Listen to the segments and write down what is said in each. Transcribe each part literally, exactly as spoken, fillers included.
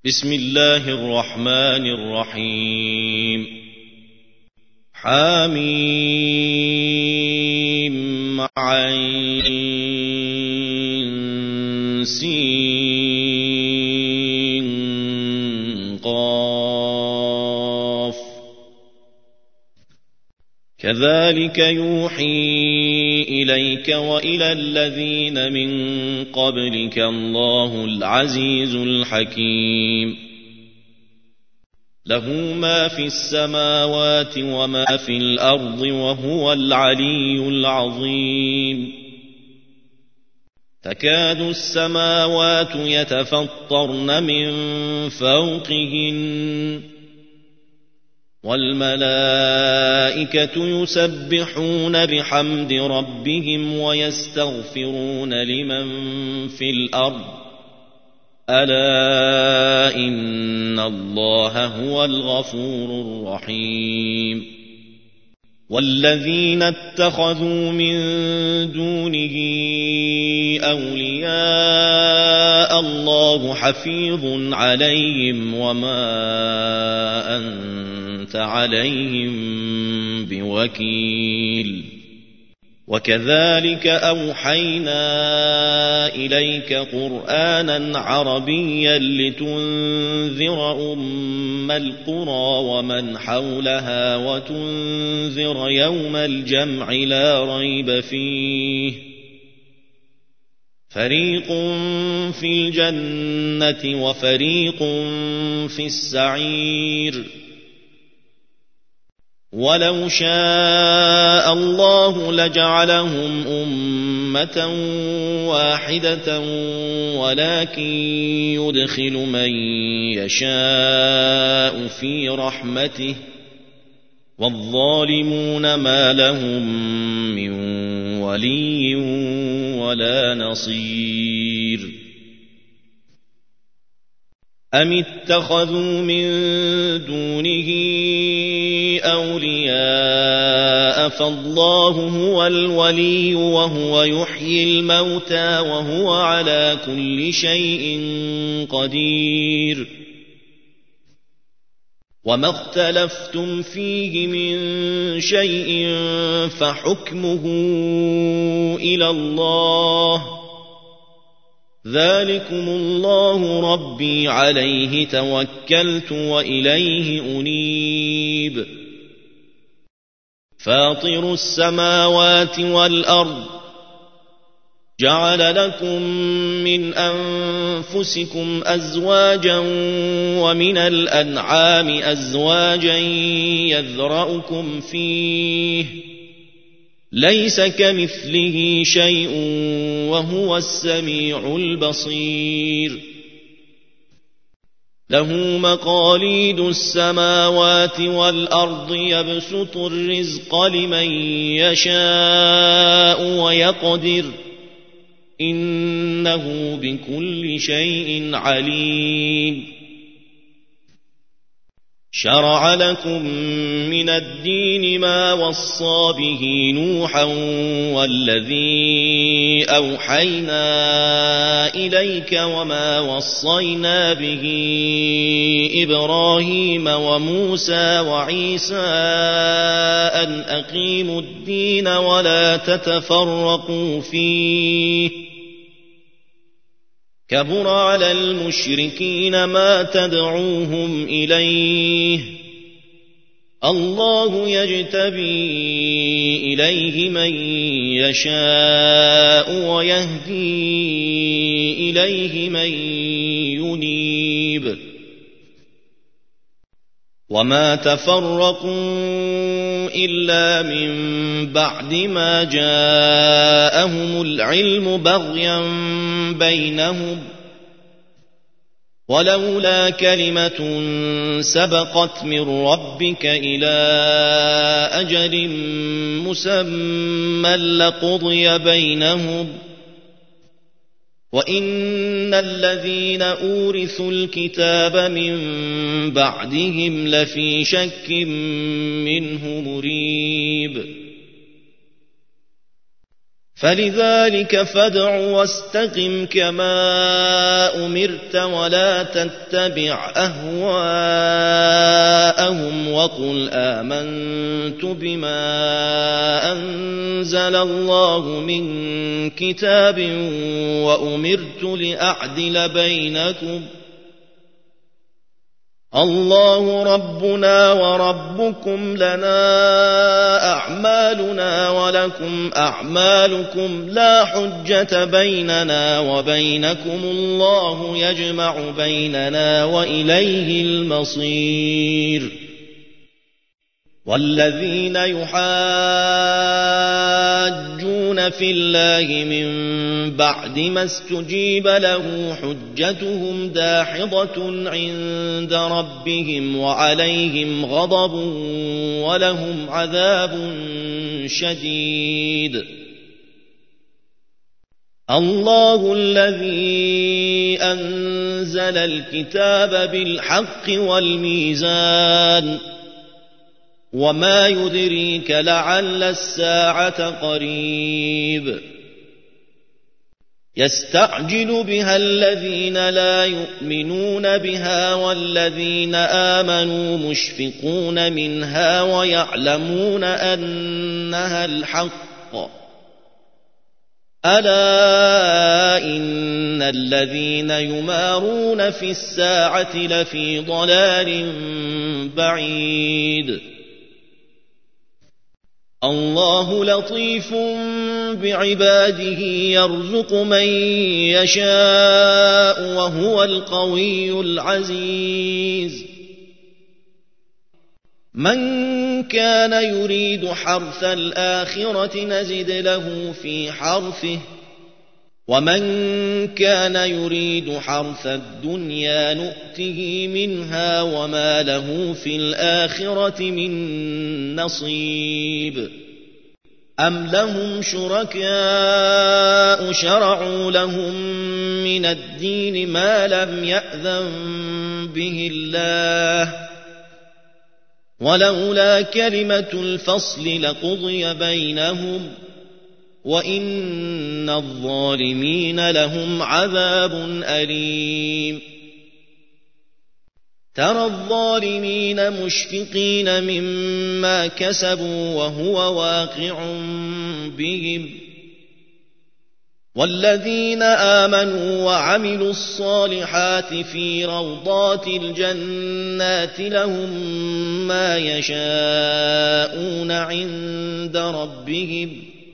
بسم الله الرحمن الرحيم حميم عين سين قاف كذلك يوحي إليك وإلى الذين من قبلك الله العزيز الحكيم له ما في السماوات وما في الأرض وهو العلي العظيم تكاد السماوات يتفطرن من فوقهن والملائكة يسبحون بحمد ربهم ويستغفرون لمن في الأرض ألا إن الله هو الغفور الرحيم والذين اتخذوا من دونه أولياء الله حفيظ عليهم وما أنت عليهم بوكيل وكذلك أوحينا إليك قرآنا عربيا لتنذر أم القرى ومن حولها وتنذر يوم الجمع لا ريب فيه فريق في الجنة وفريق في السعير ولو شاء الله لجعلهم أمة واحدة ولكن يدخل من يشاء في رحمته والظالمون ما لهم من ولي ولا نصير أم اتخذوا من دونه أولياء فالله هو الولي وهو يحيي الموتى وهو على كل شيء قدير وما اختلفتم فيه من شيء فحكمه إلى الله ذلكم الله ربي عليه توكلت وإليه أنيب فاطر السماوات والأرض جعل لكم من أنفسكم أزواجا ومن الأنعام أزواجا يذرأكم فيه ليس كمثله شيء وهو السميع البصير له مقاليد السماوات والأرض يبسط الرزق لمن يشاء ويقدر إنه بكل شيء عليم شرع لكم من الدين ما وصى به نوحا والذي أوحينا إليك وما وصينا به إبراهيم وموسى وعيسى أن أقيموا الدين ولا تتفرقوا فيه كبر على المشركين ما تدعوهم إليه الله يجتبي إليه من يشاء ويهدي إليه من ينيب وما تفرقوا إلا من بعد ما جاءهم العلم بغيا بينهم ولولا كلمة سبقت من ربك إلى أجل مسمى لقضي بينهم وإن الذين أورثوا الكتاب من بعدهم لفي شك منه مريب فلذلك فادع واستقم كما أمرت ولا تتبع أهواءهم وقل آمنت بما أنزل الله من كتاب وأمرت لأعدل بينكم الله ربنا وربكم لنا أعمالنا ولكم أعمالكم لا حجة بيننا وبينكم الله يجمع بيننا وإليه المصير والذين يحاجون في الله من بعد ما استجيب له حجتهم داحضة عند ربهم وعليهم غضب ولهم عذاب شديد الله الذي أنزل الكتاب بالحق والميزان وما يدريك لعل الساعة قريب يستعجل بها الذين لا يؤمنون بها والذين آمنوا مشفقون منها ويعلمون أنها الحق ألا إن الذين يمارون في الساعة لفي ضلال بعيد الله لطيف بعباده يرزق من يشاء وهو القوي العزيز من كان يريد حرث الآخرة نزد له في حرثه ومن كان يريد حرث الدنيا نؤته منها وما له في الآخرة من نصيب أم لهم شركاء شرعوا لهم من الدين ما لم يأذن به الله ولولا كلمة الفصل لقضي بينهم وإن الظالمين لهم عذاب أليم ترى الظالمين مشفقين مما كسبوا وهو واقع بهم والذين آمنوا وعملوا الصالحات في روضات الجنات لهم ما يشاءون عند ربهم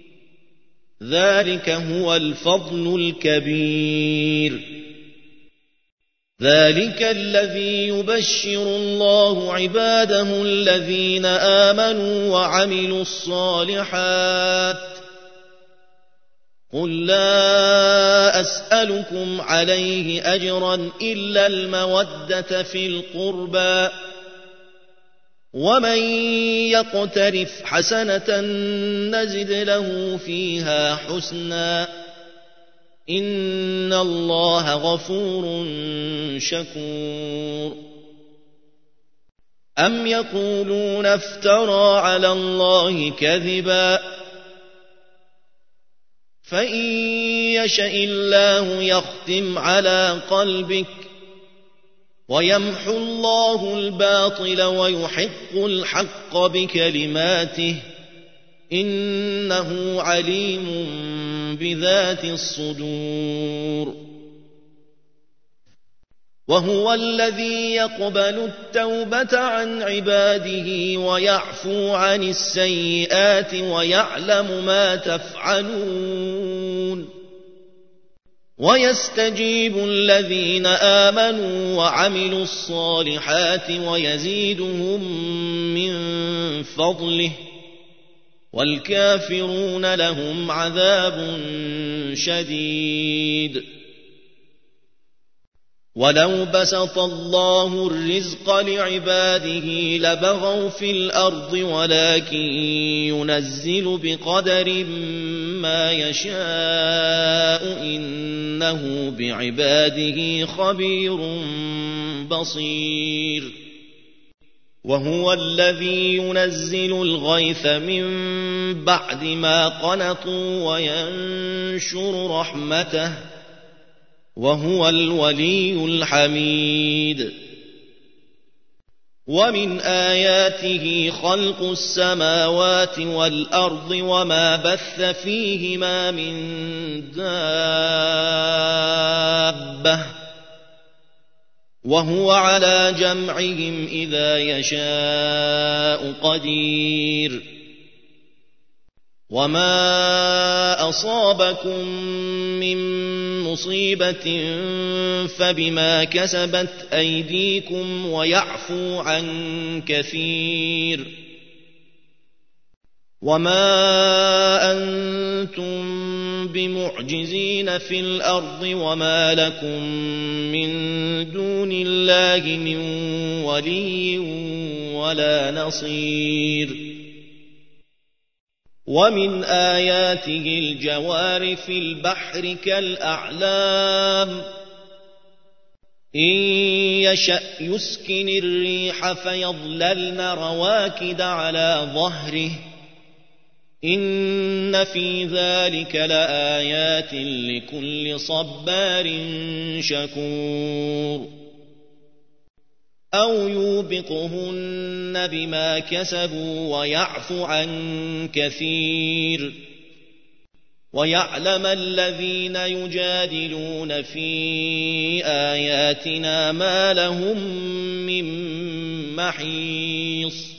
ذلك هو الفضل الكبير ذلك الذي يبشر الله عباده الذين آمنوا وعملوا الصالحات قل لا أسألكم عليه أجرا إلا المودة في القربى ومن يقترف حسنة نزد له فيها حسنا إن الله غفور شكور أم يقولون افترى على الله كذبا فإن يشأ الله يختم على قلبك ويمحو الله الباطل ويحق الحق بكلماته إنه عليم بذات الصدور وهو الذي يقبل التوبة عن عباده ويعفو عن السيئات ويعلم ما تفعلون ويستجيب الذين آمنوا وعملوا الصالحات ويزيدهم من فضله والكافرون لهم عذاب شديد ولو بسط الله الرزق لعباده لبغوا في الأرض ولكن ينزل بقدر ما يشاء إنه بعباده خبير بصير وهو الذي ينزل الغيث من بعد ما قنطوا وينشر رحمته وهو الولي الحميد. ومن آياته خلق السماوات والأرض وما بث فيهما من دابة وهو على جمعهم إذا يشاء قدير. وما أصابكم من مصيبة فبما كسبت أيديكم ويعفو عن كثير. وما أنتم بمعجزين في الأرض وما لكم من دون الله من ولي ولا نصير. ومن آياته الجوار في البحر كالأعلام إن يشأ يسكن الريح فيظللن رواكد على ظهره إن في ذلك لآيات لكل صبار شكور. أو يوبقهن بما كسبوا ويعفو عن كثير. ويعلم الذين يجادلون في آياتنا ما لهم من محيص.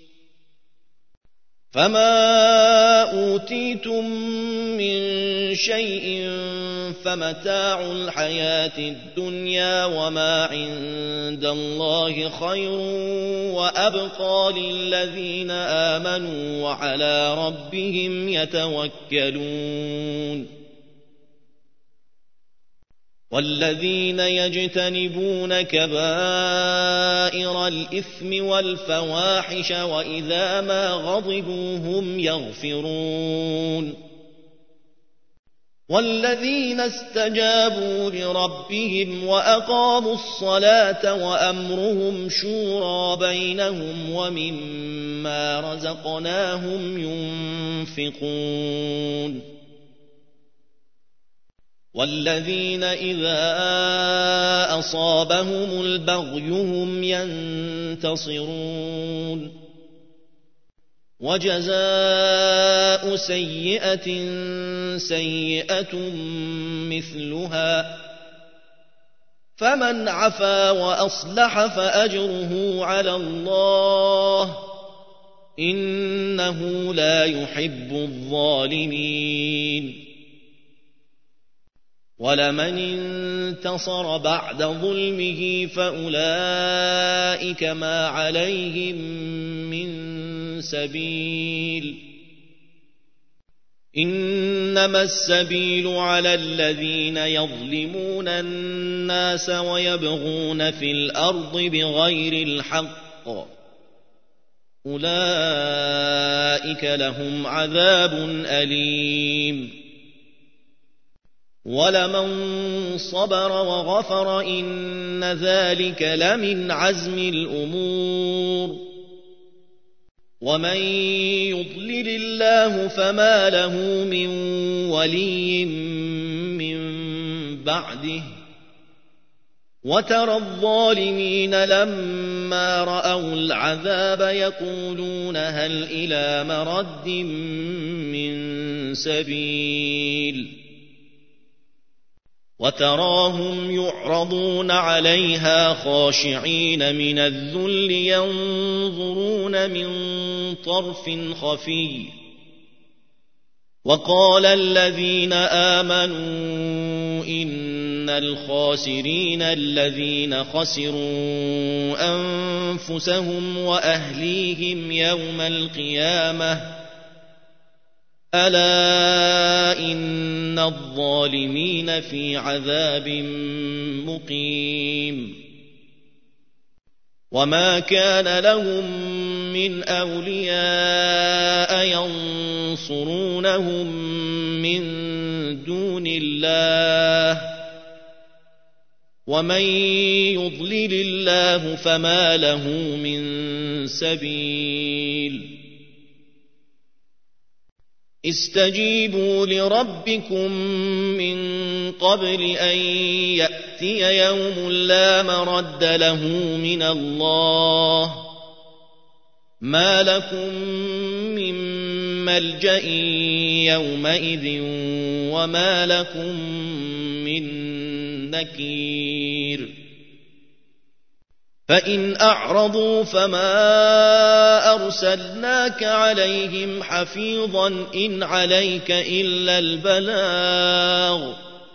فما أوتيتم من شيء فمتاع الحياة الدنيا وما عند الله خير وأبقى للذين آمنوا وعلى ربهم يتوكلون. والذين يجتنبون كبائر الإثم والفواحش وإذا ما غضبوا هم يغفرون. والذين استجابوا لربهم وأقاموا الصلاة وأمرهم شورى بينهم ومما رزقناهم ينفقون. والذين إذا أصابهم البغي هم ينتصرون. وجزاء سيئة سيئة مثلها فمن عفا وأصلح فأجره على الله إنه لا يحب الظالمين. ولمن انتصر بعد ظلمه فأولئك ما عليهم من سبيل إنما السبيل على الذين يظلمون الناس ويبغون في الأرض بغير الحق أولئك لهم عذاب أليم. ولمن صبر وغفر إن ذلك لمن عزم الأمور. ومن يضلل الله فما له من ولي من بعده. وترى الظالمين لما رأوا العذاب يقولون هل إلى مرد من سبيل. وتراهم يعرضون عليها خاشعين من الذل ينظرون من طرف خفي. وقال الذين آمنوا إن الخاسرين الذين خسروا أنفسهم وأهليهم يوم القيامة ألا إن الظالمين في عذاب مقيم. وما كان لهم من أولياء ينصرونهم من دون الله ومن يضلل الله فما له من سبيل. استجيبوا لربكم من قبل أن يأتي يوم لا مرد له من الله ما لكم من ملجأ يومئذ وما لكم من نكير فإن أعرضوا فما أرسلناك عليهم حفيظا إن عليك إلا البلاغ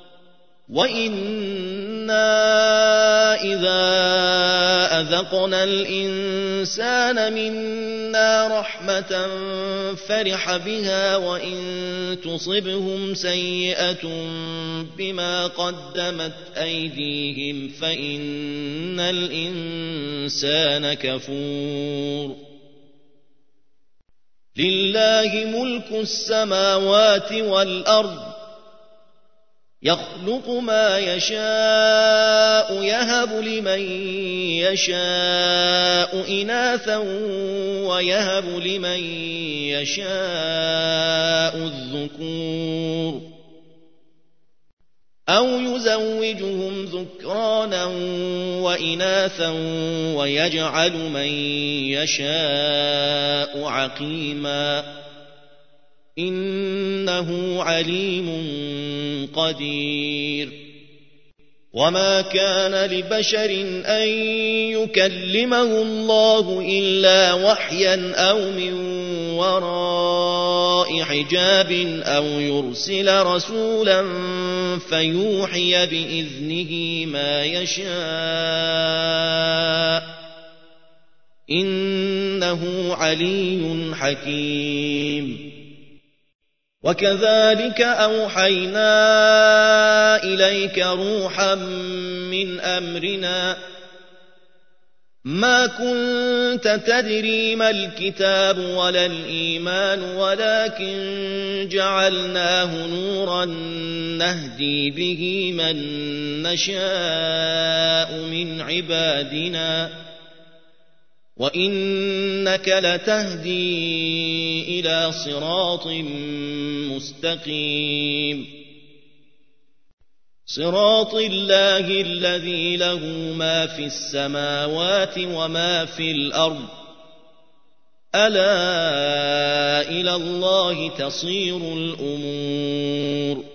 وإنا إذا أذقنا الإنسان منا رحمة فرح بها وإن تصبهم سيئة بما قدمت أيديهم فإن الإنسان كفور لله ملك السماوات والأرض يخلق ما يشاء يهب لمن يشاء إناثا ويهب لمن يشاء الذكور أو يزوجهم ذكرانا وإناثا ويجعل من يشاء عقيما إنه عليم قدير وما كان لبشر أن يكلمه الله إلا وحيا أو من وراء حجاب أو يرسل رسولا فيوحي بإذنه ما يشاء إنه علي حكيم وكذلك أوحينا إليك روحا من أمرنا ما كنت تدري ما الكتاب ولا الإيمان ولكن جعلناه نورا نهدي به من نشاء من عبادنا وإنك لتهدي إلى صراط مستقيم صراط الله الذي له ما في السماوات وما في الأرض ألا إلى الله تصير الأمور